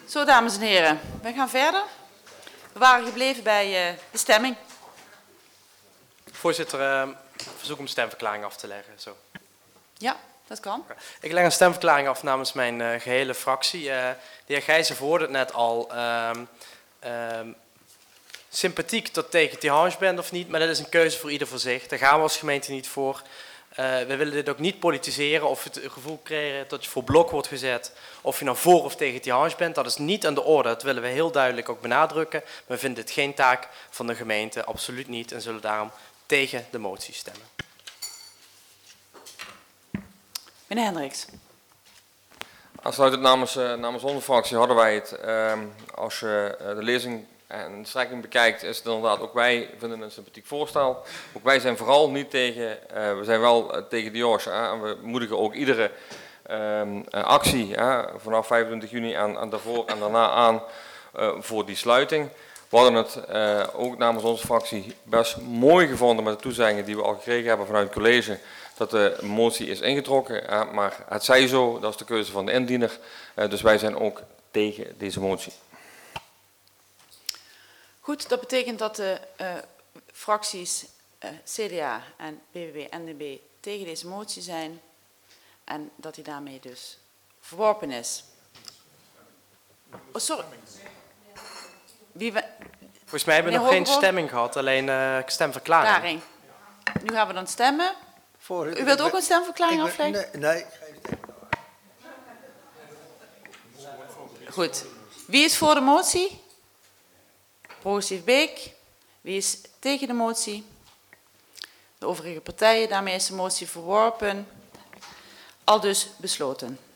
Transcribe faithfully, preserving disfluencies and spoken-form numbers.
Zo, dames en heren, we gaan verder. We waren gebleven bij uh, de stemming. Voorzitter, uh, verzoek om stemverklaring af te leggen. Zo. Ja, dat kan. Ik leg een stemverklaring af namens mijn uh, gehele fractie. Uh, de heer Gijzen verwoordde het net al. Uh, uh, sympathiek tot tegen het Tihange bent of niet, maar dat is een keuze voor ieder voor zich. Daar gaan we als gemeente niet voor. Uh, we willen dit ook niet politiseren of het gevoel creëren dat je voor blok wordt gezet of je nou voor of tegen Tihange bent. Dat is niet aan de orde. Dat willen we heel duidelijk ook benadrukken. We vinden dit geen taak van de gemeente, absoluut niet, en zullen daarom tegen de motie stemmen. Meneer Hendricks. Aansluitend namens, uh, namens onze fractie hadden wij het, uh, als je uh, de lezing en de strekking bekijkt, is het inderdaad, ook wij vinden een sympathiek voorstel. Ook wij zijn vooral niet tegen, uh, we zijn wel uh, tegen Diorge, uh, en we moedigen ook iedere uh, actie uh, vanaf vijfentwintig juni aan, aan daarvoor en daarna aan uh, voor die sluiting. We hadden het uh, ook namens onze fractie best mooi gevonden met de toezeggingen die we al gekregen hebben vanuit het college, dat de motie is ingetrokken, uh, maar het zij zo, dat is de keuze van de indiener, uh, dus wij zijn ook tegen deze motie. Goed, dat betekent dat de uh, fracties uh, C D A en B B B N D B tegen deze motie zijn en dat die daarmee dus verworpen is. Oh, sorry. Wie we... Volgens mij hebben we nog geen stemming gehad, alleen uh, stemverklaring. Verklaring. Nu gaan we dan stemmen. U wilt ook een stemverklaring afleggen? Nee, nee, geen stemverklaring. Goed. Wie is voor de motie? Progressief Beek. Wie is tegen de motie? De overige partijen. Daarmee is de motie verworpen. Aldus besloten.